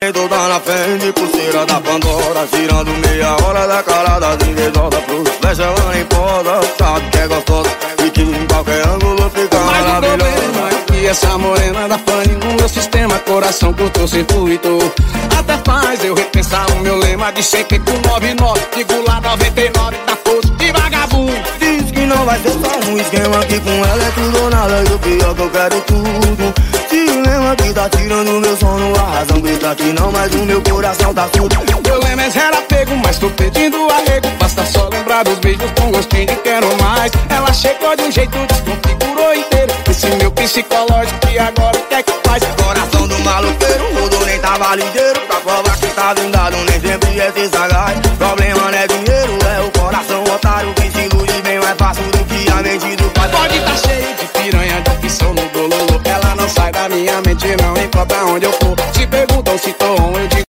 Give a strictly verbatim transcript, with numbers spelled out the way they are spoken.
Fiquei toda na frente, pulseira da Pandora, girando meia hora da calada de invejosa pros flecha, ela nem poda, sabe que é gostosa e que em qualquer ângulo fica mas maravilhosa. Mas o problema é que essa morena dá pane no meu sistema, coração curto circuito. Até faz eu repensar o meu lema de sempre com noventa e nove, digo lá noventa e nove, tá todo de vagabundo. Diz que não vai ser só um esquema, que com ela é tudo ou nada, e o pior que eu quero tudo. Se lembra que tá tirando meu sono, a razão grita que não, mas o meu coração tá tudo. Meu lema é zero apego, mas tô pedindo arrego. Basta só lembrar dos beijos com gostinho de quero mais. Ela chegou de um jeito, desconfigurou inteiro esse meu psicológico que agora quer que faz. Coração do maloqueiro, rodou nem tava ligeiro, pra provar que tá blindado, nem sempre é ser sagaz. Problema não é dinheiro, é o coração otário que se ilude bem mais fácil do que a mente do pai. Pode tá cheio de piranha, de opção no bololô. Ela não sai da minha mente, não importa onde eu for.